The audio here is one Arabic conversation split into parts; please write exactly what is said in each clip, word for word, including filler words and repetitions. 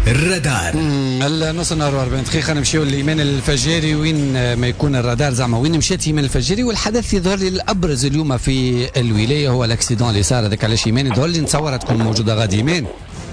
الرادار. النص النهار وأربعين دقيقة نمشيو لإيمان الفجاري. وين ما يكون الرادار زعما وين مشات إيمان الفجاري. والحدث يظهر لي الأبرز اليوم في الولاية هو الأكسيدون اللي صار هذاك. علاش إيمان يظهر لي نتصور تكون موجودة غادي إيمان.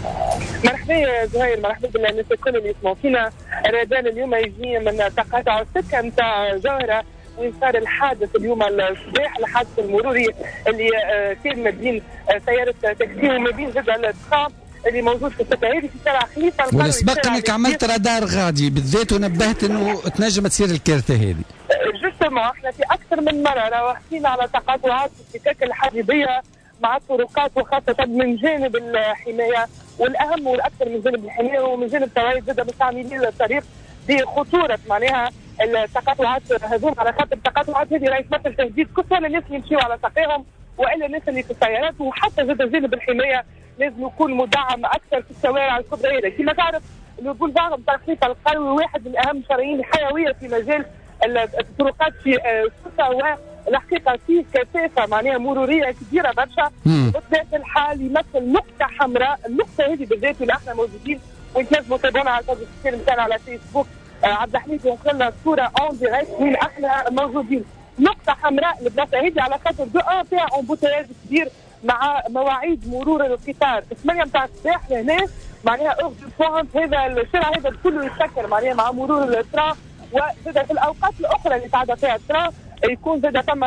مرحبا يا زهير، مرحبا بالناس الكل اللي يسمعوا فينا. الرادار اليوم يجي من تقاطع السكة نتاع جوهرة وين صار الحادث اليوم الصباح، الحادث المروري اللي كان ما بين سيارة تاكسي وما بين زاد الترام اللي موجود في السكه هذه في شارع خليفه. والسبق انك عملت رادار غادي بالذات ونبهت انه تنجم تصير الكارثه هذه. جوستومون احنا في اكثر من مره راهو حكينا على تقاطعات السكك الحديديه مع الطرقات، وخاصه من جانب الحمايه، والاهم والاكثر من جانب الحمايه ومن جانب توعيه زاد مستعملين الطريق بخطوره معناها التقاطعات هذوم، على خاطر التقاطعات هذه راهي تمثل تهديد كثر للناس اللي يمشيوا على ساقيهم والا الناس اللي في السيارات، وحتى زاد جانب الحمايه لازم يكون مدعم اكثر في الشوارع الكبرى هذه. كما تعرف البولفار نتاع خليفه القروي واحد من اهم الشرايين الحيويه في مجال الطرقات في السكه، والحقيقه فيه كثافه معناها مروريه كبيره برشا. بطبيعه الحال يمثل نقطه حمراء، النقطه هذه بالذات اللي احنا موجودين وانت لازم تتابعونا على الفيسبوك نتاعنا على فيسبوك. عبد الحميد ينقل لنا الصوره اون ديريكت وين احنا موجودين. نقطه حمراء البلاصه هذه على خاطر دو ان فيها امبوتياج كبير مع مواعيد مرور القطار الثمانية نتاع الصباح لهنا معناها اوغ دو بوانت. هذا الشارع هذا كله يسكر معناها مع مرور الترام، وزاد في الاوقات الاخرى اللي تعدى فيها الترام يكون زاد ثم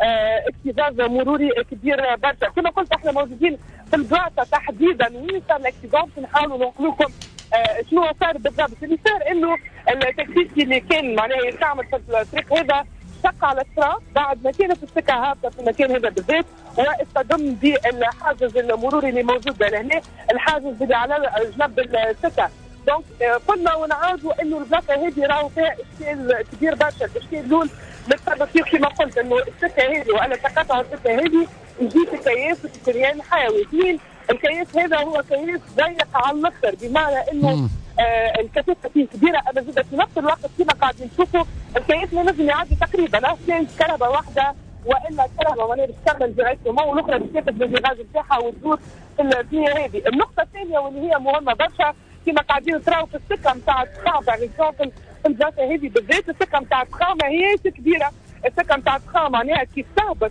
اكتظاظ مروري كبير برشا. كما قلت احنا موجودين في البلاصه تحديدا وين صار الاكسيدون، نحاولوا نقول لكم آه شنو صار بالضبط. اللي صار انه التاكسي اللي كان معناها يستعمل في الطريق هذا شق على الترام بعد ما كانت السكه هابطه في المكان هذا بالذات، واصطدم بالحاجز المروري اللي موجود لهنا، الحاجز اللي على جنب السكه. دونك قلنا ونعاودوا انه البلاصه هذه راهو فيها اشكال كبير برشا. الاشكال الاول بالتفاصيل كما قلت انه السكه هذه وانا تقاطع السكه هذه يجي في كياس في سريان حيوي. اثنين، الكياس هذا هو كياس ضيق على الاخر، بمعنى انه آه الكثافه فيه كبيره، اما زاد في نفس الوقت كما قاعدين نشوفوا الكياس ما نجم يعدي تقريبا كانت كهرباء واحده، والا الكهرباء معناها باش تعمل ديريكتومون والاخرى باش تاخذ بالفيراج نتاعها وتدور في الدنيا هذه. النقطه الثانيه واللي هي مهمه برشا كما قاعدين تراو في السكه نتاع الترام باغ اكزومبل في البلاصه هذه بالذات، السكه نتاع الترام ماهيش كبيره، السكه نتاع الترام معناها كي تهبط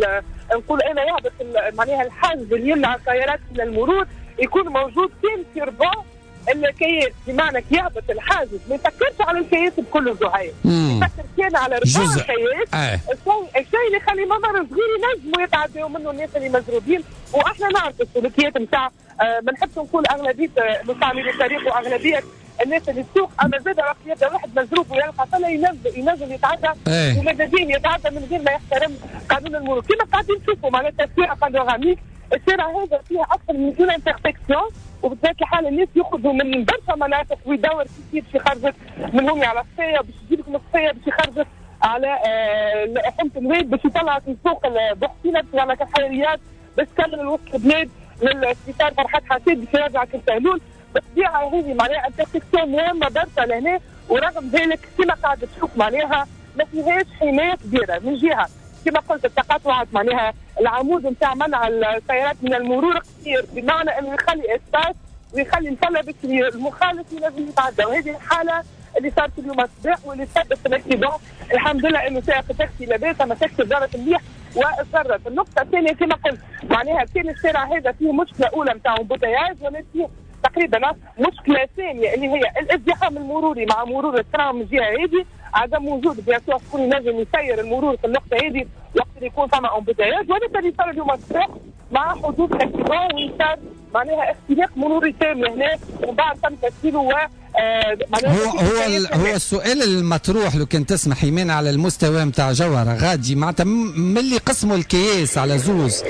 نقول انا يهبط معناها الحاجز اللي يمنع السيارات من المرور يكون موجود كان في ربع الكياس، بمعنى كي يهبط الحاجز ما يفكرش على الكياس بكل زهاير، يفكر كان على ربع الكياس. آه. الشيء اللي يخلي ممر صغير ينجموا يتعدوا منه الناس اللي مزروبين. واحنا نعرف السلوكيات نتاع آه ما نحبش نقول اغلبيه مستعملي الطريق واغلبيه الناس اللي تسوق، اما زاد وقت يبدا واحد مزروب ويلقى فلا ينجم ينجم يتعدى وماذا بيه يتعدى من غير ما يحترم قانون المرور. كما قاعدين نشوفوا معناتها تسويق بانوراميك، الشارع هذا فيها اكثر من اون انترسكسيون، وبطبيعه الحال الناس ياخذوا من برشا مناطق ويدور كيف باش يخرجك من هون على الصفيه باش يجيبك من الصفيه باش يخرجك على آه حمص الواد باش يطلعك من سوق البحثينه باش يعملك الحلويات باش تكمل الوسط البلاد للسبيطار فرحات حسيد باش يرجعك السهلول. بالطبيعه هذه معناها انترسكسيون مهمه برشا لهنا، ورغم ذلك كما قاعد تشوف معناها ما فيهاش حمايه كبيره. من جهه كما قلت التقاطعات معناها العمود نتاع منع السيارات من المرور قصير، بمعنى انه يخلي اسباس ويخلي نفله باش المخالف ينجم يتعدى، وهذه الحاله اللي صارت اليوم الصباح واللي سببت الاكسيدون. الحمد لله انه سائق التاكسي لاباس، اما التاكسي دارت مليح واصرت. النقطه الثانيه كما قلت معناها كان الشارع هذا فيه مشكله اولى نتاع امبوتياج، ولا فيه تقريبا مشكله ثانيه اللي هي الازدحام المروري مع مرور الترام من الجهه هذه، عدم وجود بياسور شكون ينجم يسير المرور في النقطه هذه وقت اللي يكون فما امبوتياج، وهذا اللي صار اليوم الصباح مع حدوث اكسيدون وين صار معناها اختلاق مروري تام لهنا ومن بعد تم تسجيله و آه هو هو هو السؤال المطروح لو كان تسمح ايمان على المستوى نتاع جوهره غادي معناتها ملي قسموا الكياس على زوز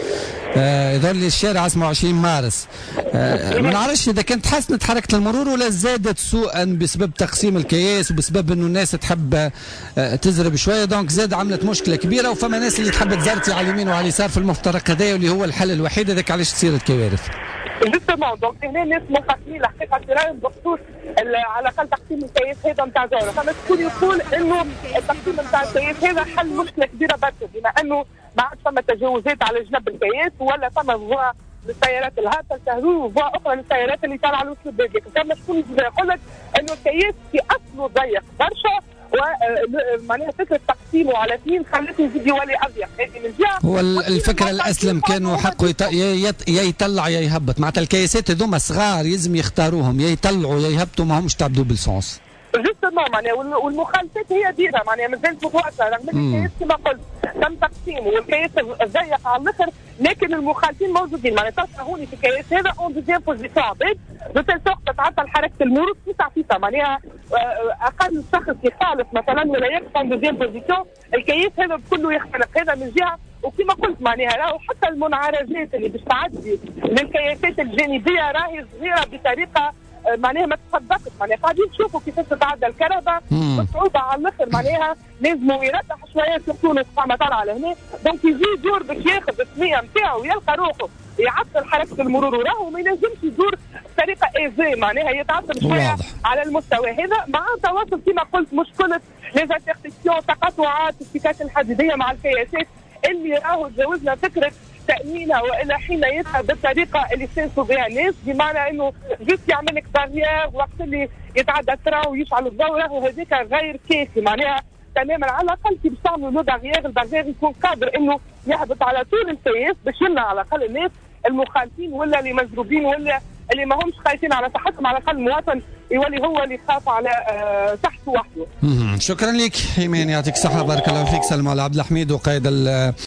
آه يظهر لي الشارع اسمه عشرين مارس آه ما نعرفش اذا كانت حسنت حركه المرور ولا زادت سوءا بسبب تقسيم الكياس وبسبب انه الناس تحب آه تزرب شويه، دونك زاد عملت مشكله كبيره، وفما ناس اللي تحب تزرتي على اليمين وعلى اليسار في المفترق هذايا واللي هو الحل الوحيد. هذاك علاش تصير الكوارث. جوستومون دونك هنا الناس منقسمين الحقيقه في رايهم بخصوص على الاقل تقسيم الكياس هذا نتاع جوهره، فما شكون يقول انه التقسيم نتاع الكياس هذا حل مشكله كبيره برشا، بما انه ما عادش فما تجاوزات على جنب الكياس ولا فما للسيارات الهابطه الكهرو وفوا اخرى للسيارات اللي طالعه لوسط البلاد. كما شكون يقول لك انه الكياس في اصله ضيق برشا، ومعناها فكره تقسيمه على اثنين خلته يزيد يولي اضيق. هذه من جهه هو الفكره الاسلم كانوا حقه يط... يا يطلع يا يهبط، معناتها الكياسات هذوما صغار يلزم يختاروهم، يا يطلعوا يا يهبطوا، ما همش تاع دوبل سونس. جوستومون معناها والمخالفات هي ديرها معناها مازالت متواصله، رغم ان الكياس كما قلت تم تقسيمه والكياس ضيق على الاخر، لكن المخالفين موجودين. معناها تلقى هوني في الكياس هذا اون دوزيام بوزيسيون عباد بتل سوق تتعطل حركه المرور تسع فيفا، معناها اقل شخص يخالف مثلا ولا يقف اون دوزيام بوزيسيون الكياس هذا كله يختلف. هذا من جهه، وكما قلت معناها راهو حتى المنعرجات اللي باش تعدي للكياسات الجانبيه راهي صغيره بطريقه معناها ما تصدقش. معناها قاعدين نشوفوا كيفاش تتعدى الكهرباء بصعوبه على الاخر، معناها لازموا يرتاح شويه سورتو القامه طالعه لهنا، دونك يجي يدور باش ياخذ السميه نتاعو ويلقى روحه يعطل حركه المرور وراهو ما ينجمش يدور بطريقه ايزي، معناها يتعطل شويه على المستوى هذا، مع تواصل كما قلت مشكله ليزانترسيكسيون تقاطعات السكات الحديديه مع الكياسات اللي راهو تجاوزنا فكره تأمينها وإلى حين يذهب بالطريقة اللي يستانسوا بها الناس، بمعنى إنه جست يعمل لك باريير وقت اللي يتعدى الترا ويشعل الضوء، راهو هذاك غير كافي معناها تماما. على الأقل كي باش تعملوا لو باريير، الباريير يكون قادر إنه يهبط على طول الكياس باش يمنع على الأقل الناس المخالفين ولا اللي مجروبين ولا اللي ما همش خايفين على صحتهم، على الأقل المواطن يولي هو اللي يخاف على آه صحته وحده. شكرا لك ايمان، يعطيك الصحة، بارك الله فيك. سلمى على عبد الحميد وقائد